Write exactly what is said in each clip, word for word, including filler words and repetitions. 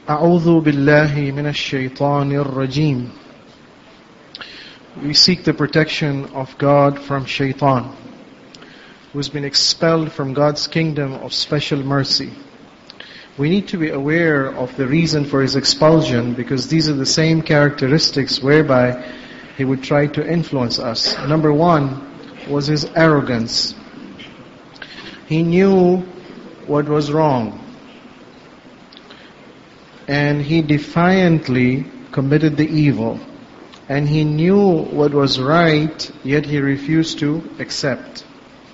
أعوذ بالله من الشيطان الرجيم. We seek the protection of God from Shaitan, who has been expelled from God's kingdom of special mercy. We need to be aware of the reason for his expulsion, because these are the same characteristics whereby he would try to influence us. Number one was his arrogance. He knew what was wrong, and he defiantly committed the evil. And he knew what was right, yet he refused to accept.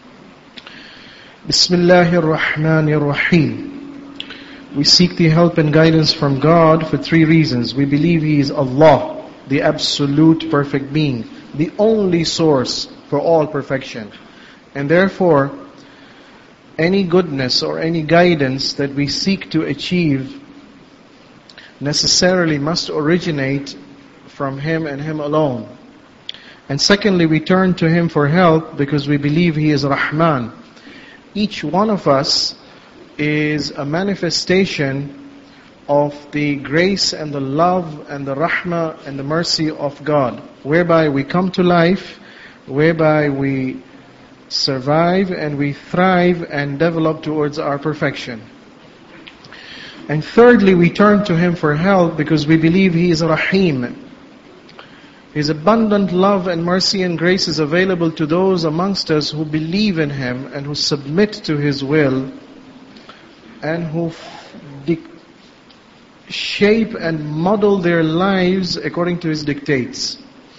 Bismillahir Rahmanir Rahim. We seek the help and guidance from God for three reasons. We believe He is Allah, the absolute perfect being, the only source for all perfection. And therefore, any goodness or any guidance that we seek to achieve necessarily must originate from Him and Him alone. And secondly, we turn to Him for help because we believe He is Rahman. Each one of us is a manifestation of the grace and the love and the rahmah and the mercy of God, whereby we come to life, whereby we survive and we thrive and develop towards our perfection. And thirdly, we turn to Him for help because we believe He is Rahim. His abundant love and mercy and grace is available to those amongst us who believe in Him and who submit to His will and who dic- shape and model their lives according to His dictates.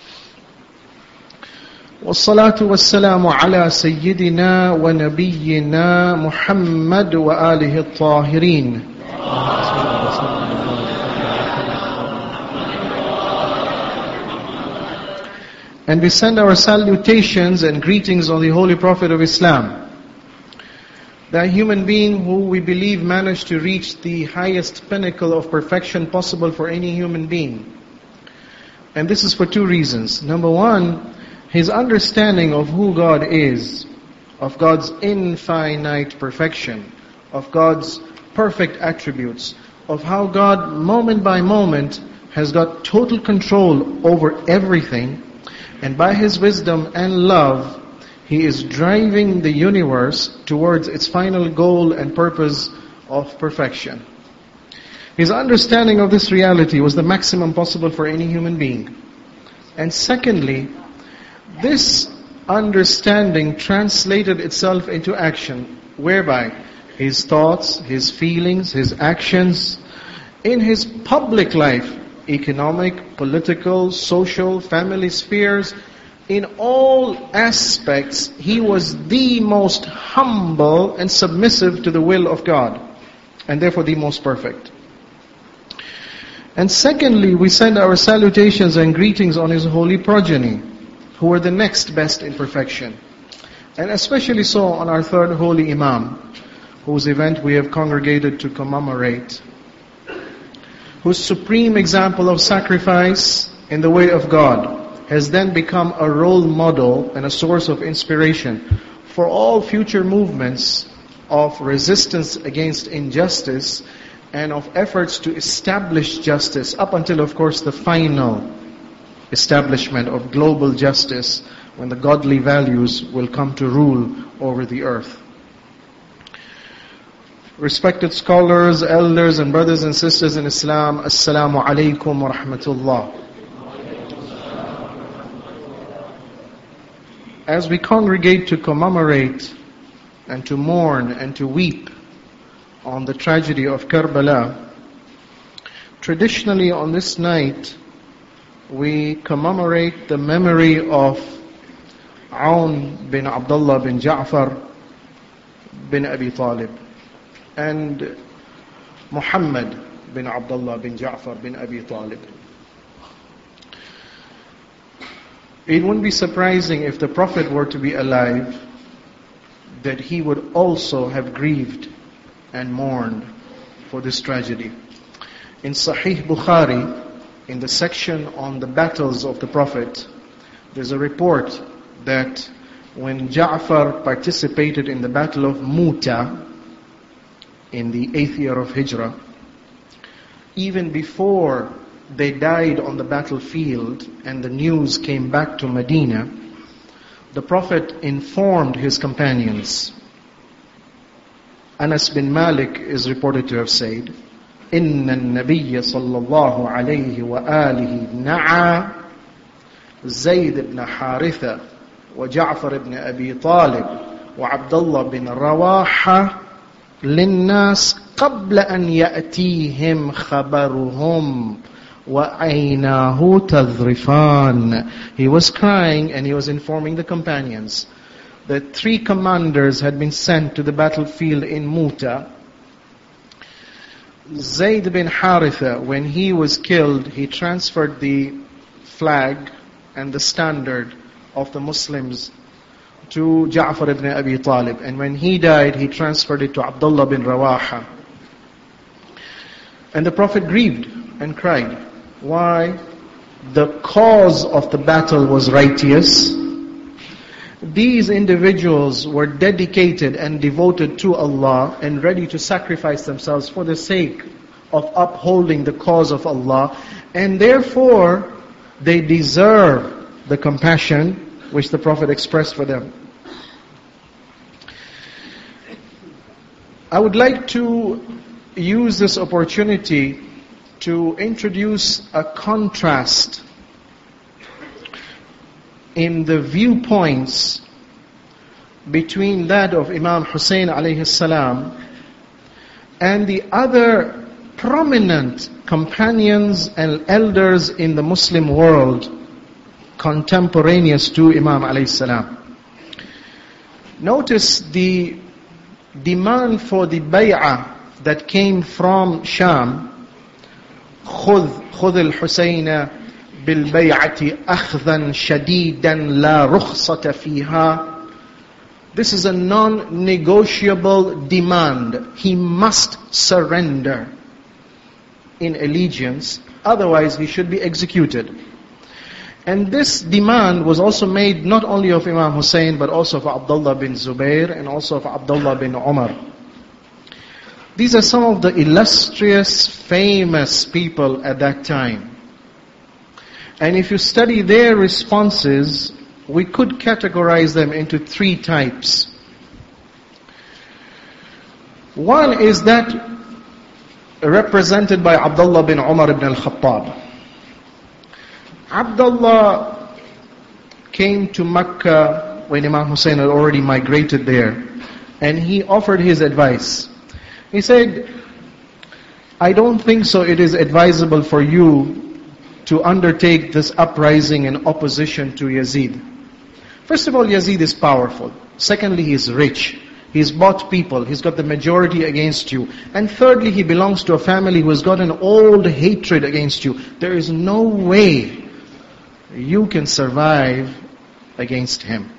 والصلاة والسلام على سيدنا ونبينا محمد وآله الطاهرين. And we send our salutations and greetings on the Holy Prophet of Islam, the human being who we believe managed to reach the highest pinnacle of perfection possible for any human being. And this is for two reasons. Number one, his understanding of who God is, of God's infinite perfection, of God's perfect attributes, of how God moment by moment has got total control over everything. And by His wisdom and love, He is driving the universe towards its final goal and purpose of perfection. His understanding of this reality was the maximum possible for any human being. And secondly, this understanding translated itself into action, whereby His thoughts, His feelings, His actions, in His public life, economic, political, social, family spheres, in all aspects, He was the most humble and submissive to the will of God, and therefore the most perfect. And secondly, we send our salutations and greetings on His holy progeny, who are the next best in perfection. And especially so on our third holy Imam, whose event we have congregated to commemorate, whose supreme example of sacrifice in the way of God has then become a role model and a source of inspiration for all future movements of resistance against injustice and of efforts to establish justice, up until, of course, the final establishment of global justice, when the godly values will come to rule over the earth. Respected scholars, elders, and brothers and sisters in Islam, Assalamu alaikum wa rahmatullah. As we congregate to commemorate and to mourn and to weep on the tragedy of Karbala, traditionally on this night, we commemorate the memory of Aun bin Abdullah bin Ja'far bin Abi Talib and Muhammad bin Abdullah bin Ja'far bin Abi Talib. It wouldn't be surprising if the Prophet were to be alive, that he would also have grieved and mourned for this tragedy. In Sahih Bukhari, in the section on the battles of the Prophet, there's a report that when Ja'far participated in the battle of Muta in the eighth year of Hijrah, even before they died on the battlefield and the news came back to Medina, the Prophet informed his companions. Anas bin Malik is reported to have said, إِنَّ النَّبِيَّ صَلَّى اللَّهُ عَلَيْهِ وَآلِهِ نَعَى زيد بن حارثة وجعفر بن أبي طالب وعبد الله بن رواحة للناس قبل أن يأتيهم خبرهم وعيناه تذرفان. He was crying and he was informing the companions that three commanders had been sent to the battlefield in Muta. Zayd bin Haritha, when he was killed, he transferred the flag and the standard of the Muslims to Ja'far ibn Abi Talib. And when he died, he transferred it to Abdullah bin Rawaha. And the Prophet grieved and cried. Why? The cause of the battle was righteous. These individuals were dedicated and devoted to Allah and ready to sacrifice themselves for the sake of upholding the cause of Allah. And therefore, they deserve the compassion which the Prophet expressed for them. I would like to use this opportunity to introduce a contrast in the viewpoints between that of Imam Hussein alayhi salam and the other prominent companions and elders in the Muslim world contemporaneous to Imam alayhi salam. Notice the demand for the bay'ah that came from Sham. خذ خذ الحسين بالبيعة أخذا شديدا لا رخصة فيها. This is a non-negotiable demand. He must surrender in allegiance, otherwise he should be executed. And this demand was also made not only of Imam Hussein, but also of Abdullah bin Zubayr and also of Abdullah bin Umar. These are some of the illustrious, famous people at that time. And if you study their responses, we could categorize them into three types. One is that represented by Abdullah bin Umar ibn al-Khattab. Abdullah came to Mecca when Imam Hussein had already migrated there, and he offered his advice. He said, I don't think so it is advisable for you to undertake this uprising in opposition to Yazid. First of all, Yazid is powerful. Secondly, he is rich. He's bought people. He's got the majority against you. And thirdly, he belongs to a family who has got an old hatred against you. There is no way you can survive against him.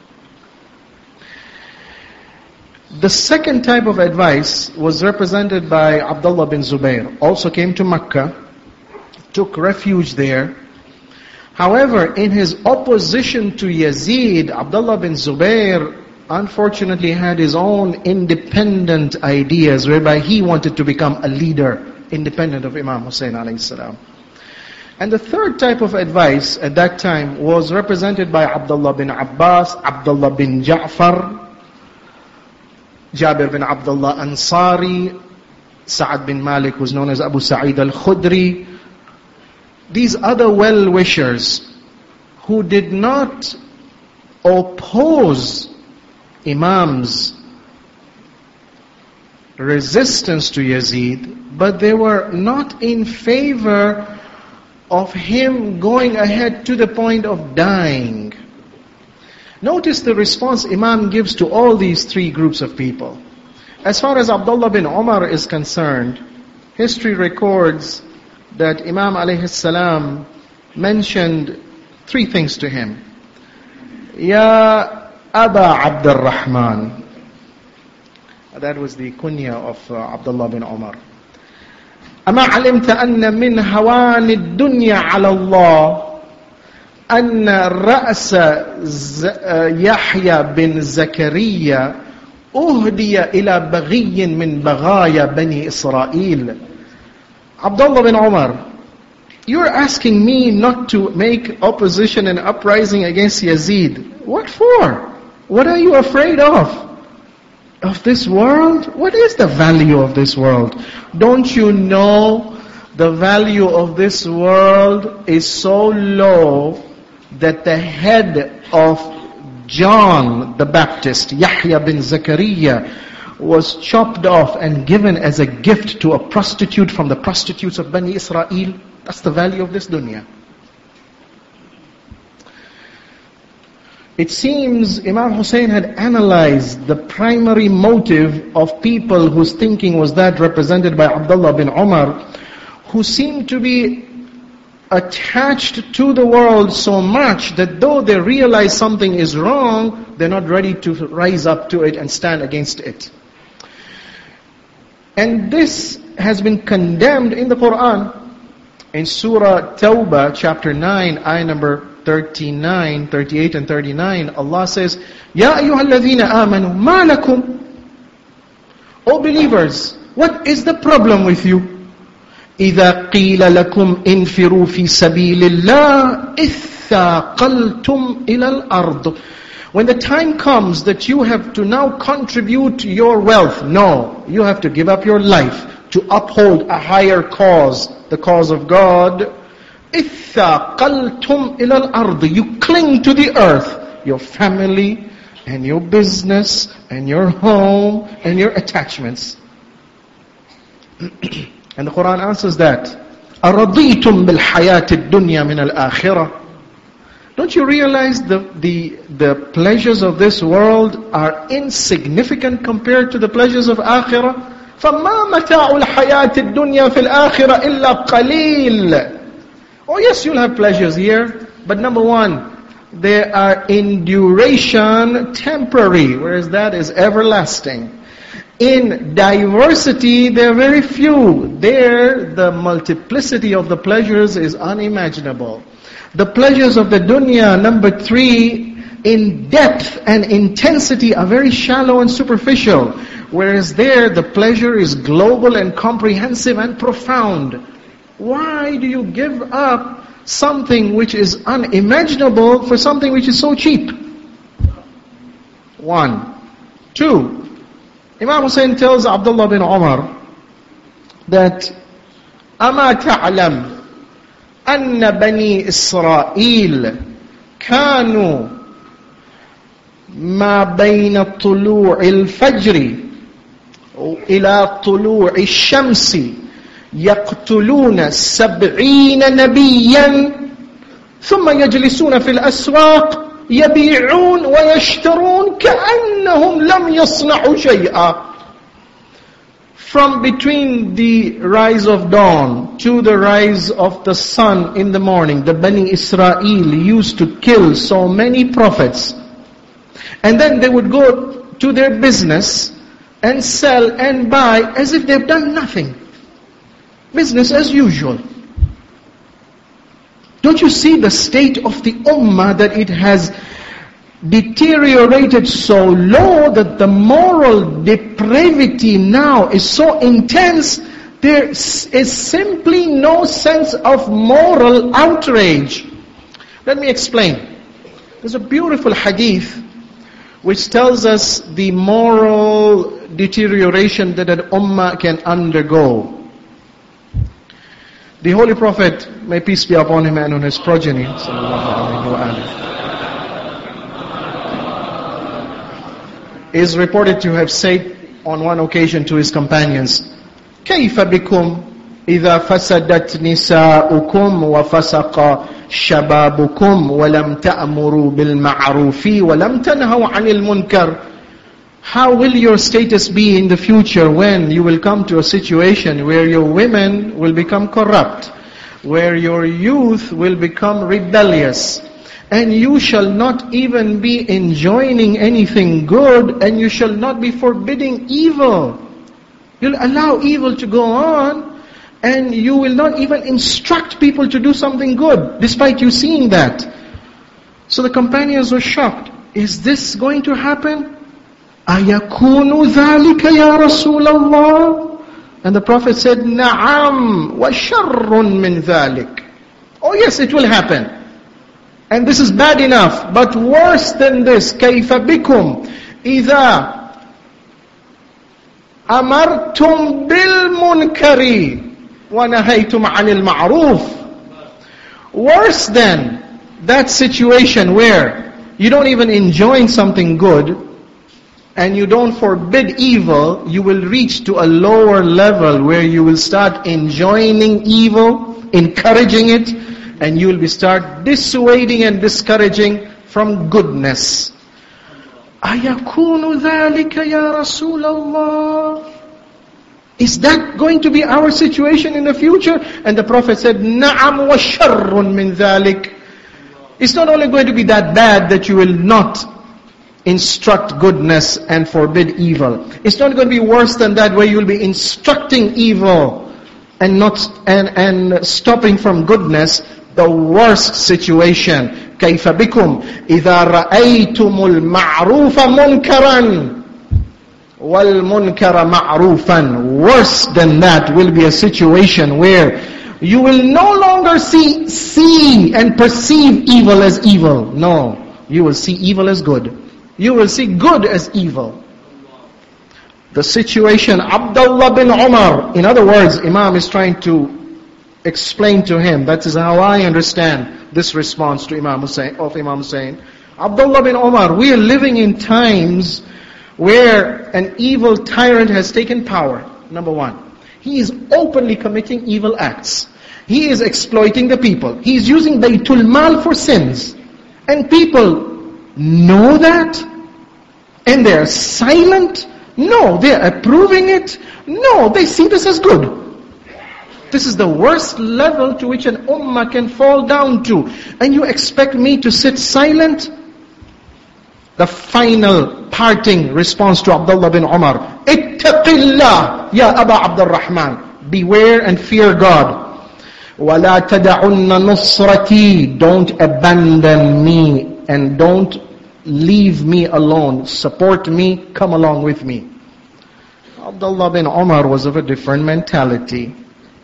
The second type of advice was represented by Abdullah bin Zubayr. Also came to Mecca, took refuge there. However, in his opposition to Yazid, Abdullah bin Zubayr unfortunately had his own independent ideas, whereby he wanted to become a leader, independent of Imam Hussein alayhi salam. And the third type of advice at that time was represented by Abdullah bin Abbas, Abdullah bin Ja'far, Jabir bin Abdullah Ansari, Sa'ad bin Malik was known as Abu Sa'id al-Khudri. These other well-wishers who did not oppose Imam's resistance to Yazid, but they were not in favor of him going ahead to the point of dying. Notice the response Imam gives to all these three groups of people. As far as Abdullah bin Umar is concerned, history records that Imam alayhi salam mentioned three things to him. Ya Aba Abdul Rahman. That was the kunya of uh, Abdullah bin Umar. أما علمت أن من هوان الدنيا على الله أن رأس يحيى بن زكريا أهدي إلى بغي من بغايا بني إسرائيل. Abdullah bin Umar, you're asking me not to make opposition and uprising against Yazid. What for? What are you afraid of? Of this world? What is the value of this world? Don't you know the value of this world is so low that the head of John the Baptist, Yahya bin Zakaria, was chopped off and given as a gift to a prostitute from the prostitutes of Bani Israel? That's the value of this dunya. It seems Imam Hussein had analyzed the primary motive of people whose thinking was that represented by Abdullah bin Umar, who seemed to be attached to the world so much that though they realize something is wrong, they're not ready to rise up to it and stand against it. And this has been condemned in the Quran. In Surah Tawbah, chapter nine, ayah number thirty-nine, thirty-eight and thirty-nine, Allah says, Ya ayyuhalladhina amanu, ma lakum? O believers, what is the problem with you? إِذَا قِيلَ لَكُمْ إِنْفِرُوا فِي سَبِيلِ اللَّهِ إِثَّاقَلْتُمْ إِلَى الْأَرْضِ. When the time comes that you have to now contribute your wealth, no, you have to give up your life to uphold a higher cause, the cause of God. إِثَّاقَلْتُمْ إِلَى الْأَرْضِ. You cling to the earth, your family and your business and your home and your attachments. And the Quran answers that. أَرَضِيتُمْ بِالْحَيَاةِ الدُّنْيَا مِنَ الْآخِرَةِ. Don't you realize the, the, the pleasures of this world are insignificant compared to the pleasures of akhirah? فَمَا مَتَاعُ الْحَيَاةِ الدُّنْيَا فِي الْآخِرَةِ إِلَّا قَلِيلٌ. Oh yes, you'll have pleasures here, but number one, they are in duration temporary, whereas that is everlasting. In diversity, there are very few. There, the multiplicity of the pleasures is unimaginable. The pleasures of the dunya, number three, in depth and intensity are very shallow and superficial. Whereas there, the pleasure is global and comprehensive and profound. Why do you give up something which is unimaginable for something which is so cheap? One. Two. Imam Hussein tells Abdullah bin Umar that أَمَا تَعْلَمْ أَنَّ بَنِي إِسْرَائِيلَ كَانُوا مَا بَيْنَ طُلُوعِ الْفَجْرِ إِلَى طُلُوعِ الشَّمْسِ يَقْتُلُونَ سَبْعِينَ نَبِيًّا ثُمَّ يَجْلِسُونَ فِي الْأَسْوَاقِ يبيعون ويشترون كأنهم لم يصنعوا شيئا. From between the rise of dawn to the rise of the sun in the morning, the Bani Israel used to kill so many prophets. And then they would go to their business and sell and buy as if they've done nothing. Business as usual. Don't you see the state of the ummah, that it has deteriorated so low that the moral depravity now is so intense, there is simply no sense of moral outrage. Let me explain. There's a beautiful hadith which tells us the moral deterioration that an ummah can undergo. The Holy Prophet, may peace be upon him and on his progeny, is reported to have said on one occasion to his companions, كيف بكم إذا فسدت نساؤكم وفسق شبابكم ولم تأمروا بالمعروف ولم تنهوا عن المنكر. How will your status be in the future when you will come to a situation where your women will become corrupt, where your youth will become rebellious, and you shall not even be enjoining anything good, and you shall not be forbidding evil. You'll allow evil to go on, and you will not even instruct people to do something good, despite you seeing that. So the companions were shocked. Is this going to happen? أَيَكُونُ ذَلِكَ يَا رَسُولَ اللَّهِ And the Prophet said, Na'am wa sharrun min dhalik. Oh yes, it will happen. And this is bad enough. But worse than this, كَيْفَ بِكُمْ إِذَا أَمَرْتُمْ بِالْمُنْكَرِ وَنَهَيْتُمْ عَنِ الْمَعْرُوفِ. Worse than that situation where you don't even enjoy something good, and you don't forbid evil, you will reach to a lower level where you will start enjoining evil, encouraging it, and you will be start dissuading and discouraging from goodness. أَيَكُونُ ذَلِكَ يَا رَسُولَ اللَّهِ? Is that going to be our situation in the future? And the Prophet said, نَعَمْ وَشَرٌ مِّن ذَلِكَ. It's not only going to be that bad that you will not instruct goodness and forbid evil. It's not going to be worse than that where you will be instructing evil and not and, and stopping from goodness. The worst situation. كَيْفَ بِكُمْ إِذَا رَأَيْتُمُ الْمَعْرُوفَ مُنْكَرًا وَالْمُنْكَرَ مَعْرُوفًا. Worse than that will be a situation where you will no longer see, see and perceive evil as evil. No, you will see evil as good. You will see good as evil. The situation, Abdullah bin Umar, in other words, Imam is trying to explain to him, that is how I understand this response to Imam Hussein, of Imam Hussein. Abdullah bin Umar, we are living in times where an evil tyrant has taken power. Number one, he is openly committing evil acts. He is exploiting the people. He is using Baytul Mal for sins. And people know that? And they are silent? No, they are approving it? No, they see this as good. This is the worst level to which an ummah can fall down to. And you expect me to sit silent? The final parting response to Abdullah bin Umar. Ittaqillah, ya Aba Abdul Rahman. Beware and fear God. وَلَا تَدَعُنَّ نُصْرَتِي. Don't abandon me and don't leave me alone. Support me, come along with me. Abdullah bin Umar was of a different mentality.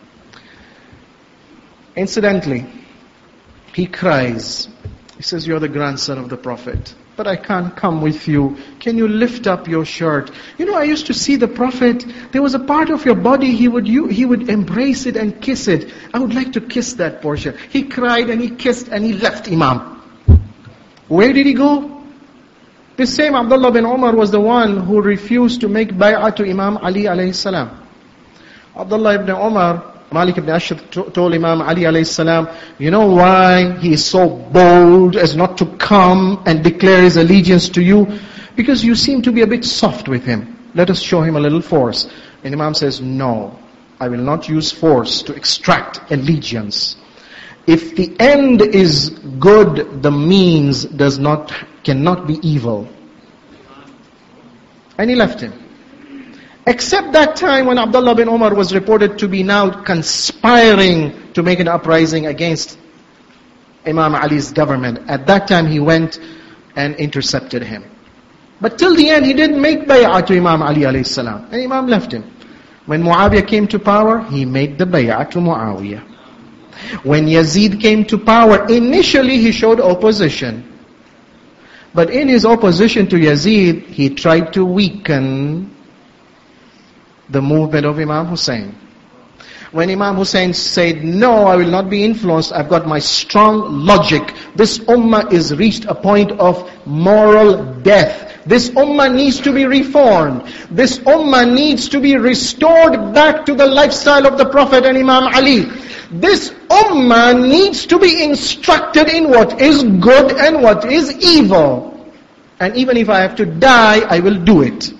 Incidentally, he cries. He says, you're the grandson of the Prophet, but I can't come with you. Can you lift up your shirt? You know, I used to see the Prophet, there was a part of your body, he would you, he would embrace it and kiss it. I would like to kiss that portion. He cried and he kissed and he left Imam. Where did he go? This same Abdullah bin Umar was the one who refused to make bay'ah to Imam Ali alayhi salam. Abdullah ibn Umar, Malik ibn Ashab told Imam Ali alayhi salam, you know why he is so bold as not to come and declare his allegiance to you? Because you seem to be a bit soft with him. Let us show him a little force. And Imam says, no, I will not use force to extract allegiance. If the end is good, the means does not, cannot be evil. And he left him. Except that time when Abdullah bin Umar was reported to be now conspiring to make an uprising against Imam Ali's government. At that time he went and intercepted him. But till the end he didn't make bay'ah to Imam Ali alayhi salam. And Imam left him. When Muawiyah came to power, he made the bay'ah to Muawiyah. When Yazid came to power, initially he showed opposition. But in his opposition to Yazid, he tried to weaken the movement of Imam Hussein. When Imam Hussein said, no, I will not be influenced, I've got my strong logic. This ummah is reached a point of moral death. This ummah needs to be reformed. This ummah needs to be restored back to the lifestyle of the Prophet and Imam Ali. This ummah needs to be instructed in what is good and what is evil. And even if I have to die, I will do it.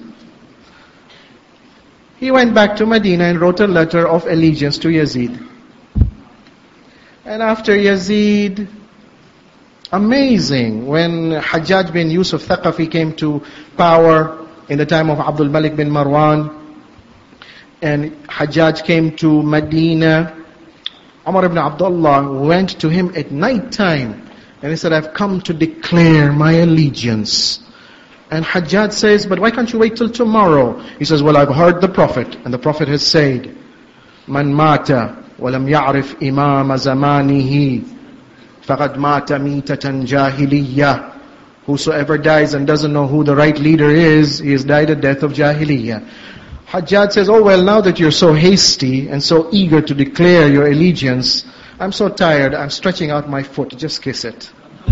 He went back to Medina and wrote a letter of allegiance to Yazid. And after Yazid, amazing, when Hajjaj bin Yusuf Thaqafi came to power in the time of Abdul Malik bin Marwan, and Hajjaj came to Medina, Umar ibn Abdullah went to him at night time and he said, I've come to declare my allegiance. And Hajjaj says, but why can't you wait till tomorrow? He says, well, I've heard the Prophet, and the Prophet has said, Man mata walam ya'rif imam zamanihi faqad mata mitatan jahiliyyah. Whosoever dies and doesn't know who the right leader is, he has died a death of jahiliyyah. Hajjaj says, oh well, now that you're so hasty and so eager to declare your allegiance, I'm so tired, I'm stretching out my foot, just kiss it.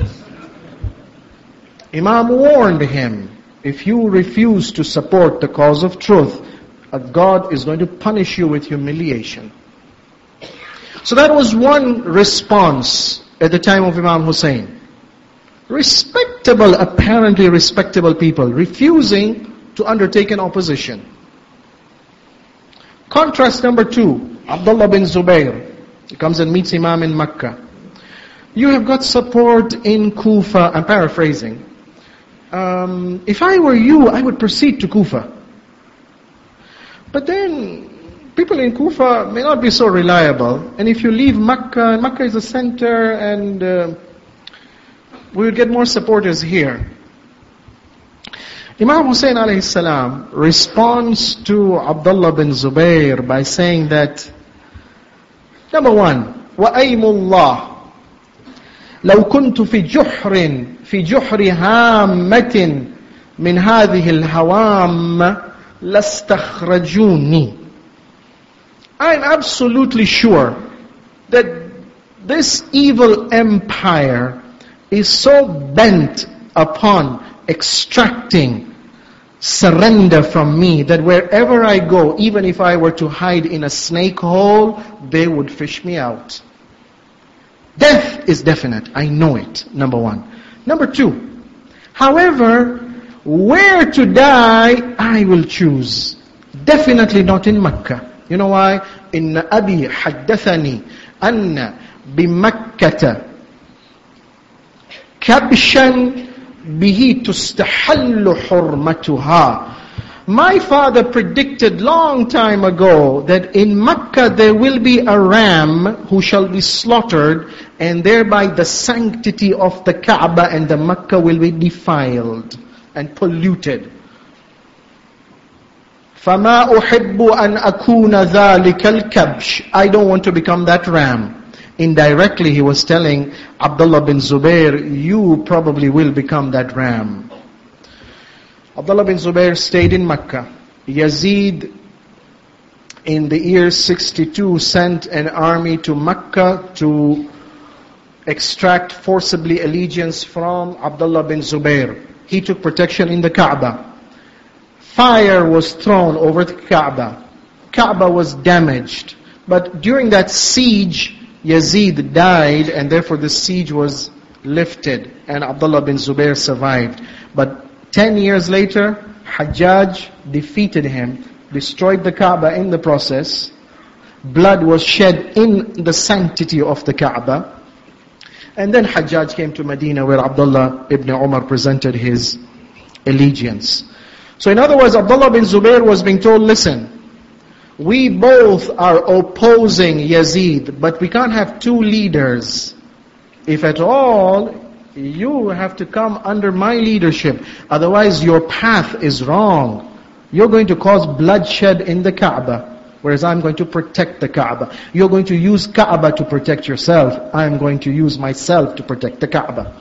Imam warned him, if you refuse to support the cause of truth, God is going to punish you with humiliation. So that was one response at the time of Imam Hussein. Respectable, apparently respectable people, refusing to undertake an opposition. Contrast number two, Abdullah bin Zubayr. He comes and meets Imam in Makkah. You have got support in Kufa. I'm paraphrasing. Um, if I were you, I would proceed to Kufa. But then, people in Kufa may not be so reliable. And if you leave Makkah, Makkah is a center, and uh, we would get more supporters here. Imam Hussein alayhi salam responds to Abdullah bin Zubayr by saying that, number one, وَأَيْمُ اللَّهِ لو كنت في جحر في جحر هامة من هذه الهوام لاستخرجوني. I'm absolutely sure that this evil empire is so bent upon extracting surrender from me that wherever I go, even if I were to hide in a snake hole, they would fish me out. Death is definite. I know it, number one. Number two, however, where to die, I will choose. Definitely not in Makkah. You know why? Inna abi haddathani anna bimakkata kabshan bihi tustahallu hurmatuha. My father predicted long time ago that in Makkah there will be a ram who shall be slaughtered, and thereby the sanctity of the Kaaba and the Makkah will be defiled and polluted. فَمَا أُحِبُّ أَنْ أَكُونَ ذَلِكَ الْكَبْشِ. I don't want to become that ram. Indirectly he was telling Abdullah bin Zubayr, you probably will become that ram. Abdullah bin Zubayr stayed in Makkah. Yazid, in the year sixty-two, sent an army to Makkah to extract forcibly allegiance from Abdullah bin Zubayr. He took protection in the Kaaba. Fire was thrown over the Kaaba. Kaaba was damaged. But during that siege, Yazid died, and therefore the siege was lifted, and Abdullah bin Zubayr survived. But ten years later, Hajjaj defeated him, destroyed the Kaaba in the process. Blood was shed in the sanctity of the Kaaba. And then Hajjaj came to Medina, where Abdullah ibn Umar presented his allegiance. So in other words, Abdullah bin Zubayr was being told, listen, we both are opposing Yazid, but we can't have two leaders. If at all, you have to come under my leadership. Otherwise, your path is wrong. You're going to cause bloodshed in the Kaaba, whereas I'm going to protect the Kaaba. You're going to use Kaaba to protect yourself. I'm going to use myself to protect the Kaaba.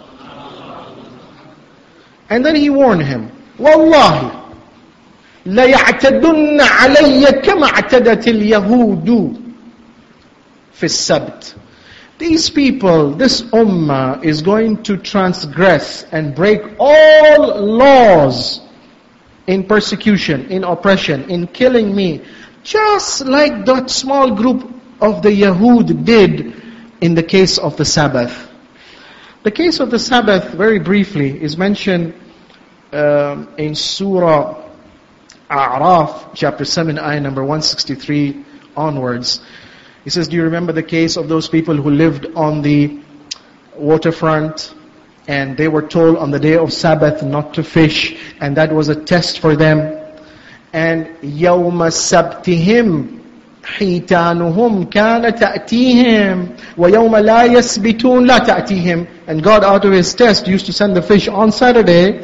And then he warned him, Wallahi, لَيَعْتَدُنَّ عَلَيَّ كَمَا اعْتَدَتِ الْيَهُودُ فِي السَّبْتِ. These people, this ummah is going to transgress and break all laws in persecution, in oppression, in killing me, just like that small group of the Yahud did in the case of the Sabbath. The case of the Sabbath, very briefly, is mentioned um, in Surah A'raf, chapter seven, ayah number one sixty-three onwards. He says, do you remember the case of those people who lived on the waterfront, and they were told on the day of Sabbath not to fish, and that was a test for them. And يَوْمَ سَبْتِهِمْ حِيتَانُهُمْ كَانَ تَأْتِيهِمْ وَيَوْمَ لَا يَسْبِتُونَ لَا تَأْتِيهِمْ. And God, out of His test, used to send the fish on Saturday,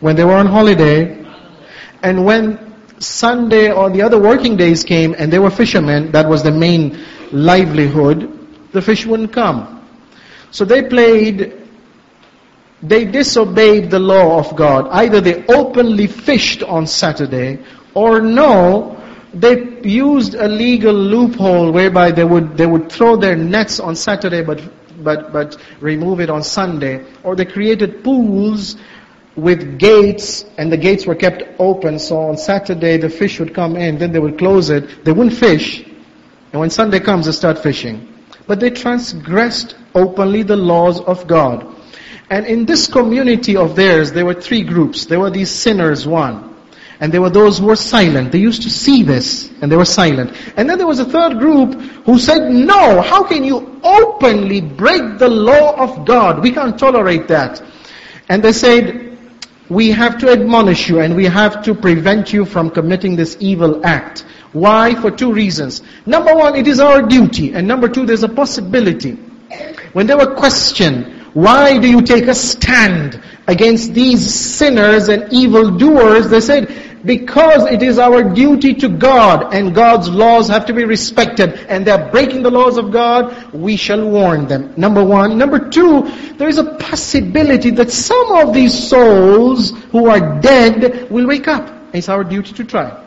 when they were on holiday. And when Sunday or the other working days came and they were fishermen, that was the main livelihood, the fish wouldn't come. So they played, they disobeyed the law of God. Either they openly fished on Saturday, or no, they used a legal loophole whereby they would they would throw their nets on Saturday but but but remove it on Sunday. Or they created pools with gates, and the gates were kept open, so on Saturday the fish would come in, then they would close it, they wouldn't fish, and when Sunday comes they start fishing. But they transgressed openly the laws of God. And in this community of theirs, there were three groups. There were these sinners, one. And there were those who were silent. They used to see this, and they were silent. And then there was a third group who said, no, how can you openly break the law of God? We can't tolerate that. And they said, we have to admonish you and we have to prevent you from committing this evil act. Why? For two reasons. Number one, it is our duty. And number two, there's a possibility. When they were questioned, why do you take a stand against these sinners and evildoers? They said, because it is our duty to God, and God's laws have to be respected, and they're breaking the laws of God, we shall warn them. Number one. Number two, there is a possibility that some of these souls who are dead will wake up. It's our duty to try.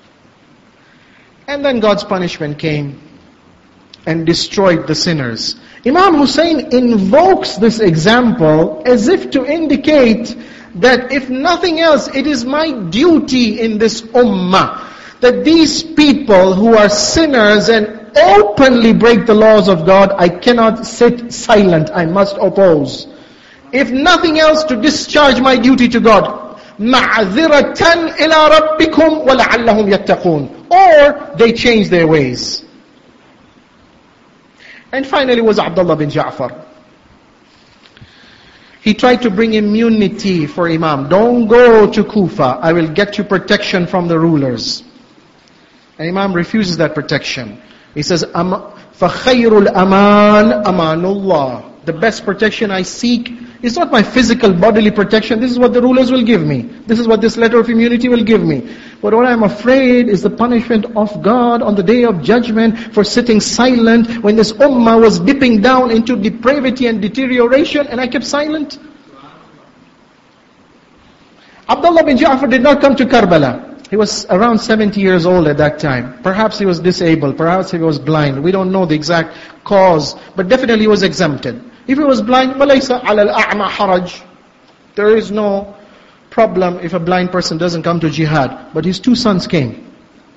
And then God's punishment came and destroyed the sinners. Imam Hussein invokes this example as if to indicate that if nothing else, it is my duty in this ummah that these people who are sinners and openly break the laws of God, I cannot sit silent, I must oppose. If nothing else, to discharge my duty to God. مَعْذِرَةً إِلَىٰ رَبِّكُمْ وَلَعَلَّهُمْ يَتَّقُونَ. Or they change their ways. And finally was Abdullah bin Ja'far. He tried to bring immunity for Imam. Don't go to Kufa. I will get you protection from the rulers. And Imam refuses that protection. He says, فَخَيْرُ الْأَمَانِ أَمَانُ اللَّهِ. The best protection I seek is not my physical bodily protection. This is what the rulers will give me. This is what this letter of immunity will give me. But what I'm afraid is the punishment of God on the day of judgment for sitting silent when this ummah was dipping down into depravity and deterioration, and I kept silent. Abdullah bin Ja'far did not come to Karbala. He was around seventy years old at that time. Perhaps he was disabled. Perhaps he was blind. We don't know the exact cause. But definitely he was exempted. If he was blind, وَلَيْسَ عَلَى الْأَعْمَى حَرَجٍ. There is no problem if a blind person doesn't come to jihad. But his two sons came.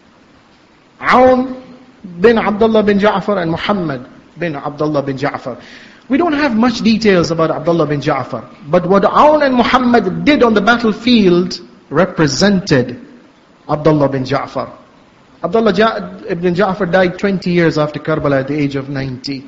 Aun bin Abdullah bin Ja'far and Muhammad bin Abdullah bin Ja'far. We don't have much details about Abdullah bin Ja'far. But what Aun and Muhammad did on the battlefield represented Abdullah bin Ja'far. Abdullah ja- ibn Ja'far died twenty years after Karbala at the age of ninety.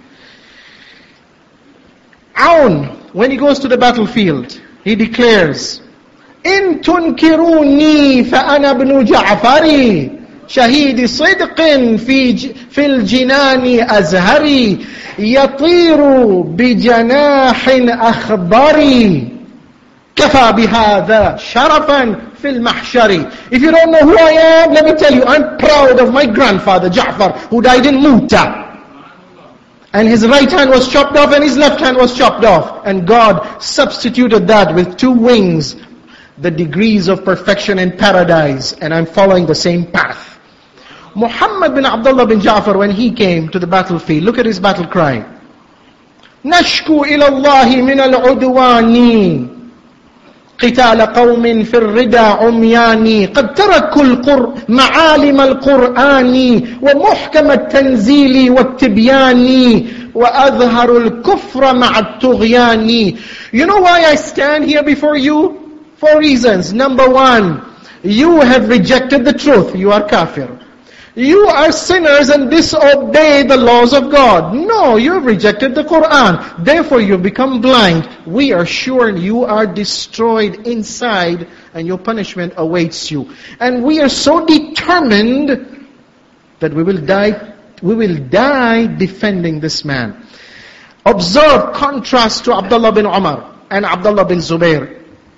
Aun, when he goes to the battlefield, he declares, إِن تُنْكِرُونِي فَأَنَا بْنُ جَعْفَرِي شهيد صدق في في الجنان أزهري يطير بجناح أخضري كفى بهذا شرفا في المحشر. If you don't know who I am, let me tell you, I'm proud of my grandfather Ja'far, who died in Mu'tah. And his right hand was chopped off and his left hand was chopped off. And God substituted that with two wings, the degrees of perfection in paradise. And I'm following the same path. Muhammad bin Abdullah bin Ja'far, when he came to the battlefield, look at his battle cry. نشكو إلى الله من العدوان قتال قوم في الردى عميان قد تركوا القر معالم القرآن ومحكم التنزيل والتبيان وأظهر الكفر مع الطغيان. You know why I stand here before you? Four reasons. Number one, you have rejected the truth. You are kafir. You are sinners and disobey the laws of God. No, you have rejected the Quran. Therefore you have become blind. We are sure you are destroyed inside and your punishment awaits you. And we are so determined that we will die, we will die defending this man. Observe contrast to Abdullah bin Umar and Abdullah bin Zubair.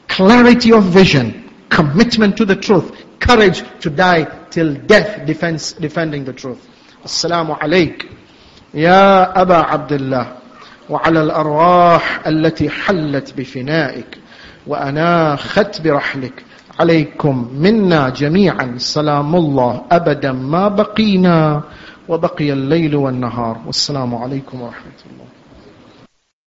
clarity of vision, commitment to the truth, courage to die till death defends, defending the truth. Assalamu alayk ya Aba Abdullah wa ala al-arwah allati hallat bifina'ik wa anakhat birahlik. عليكم منا جميعا سلام الله أبدا ما بقينا وبقي الليل والنهار. والسلام عليكم ورحمة الله.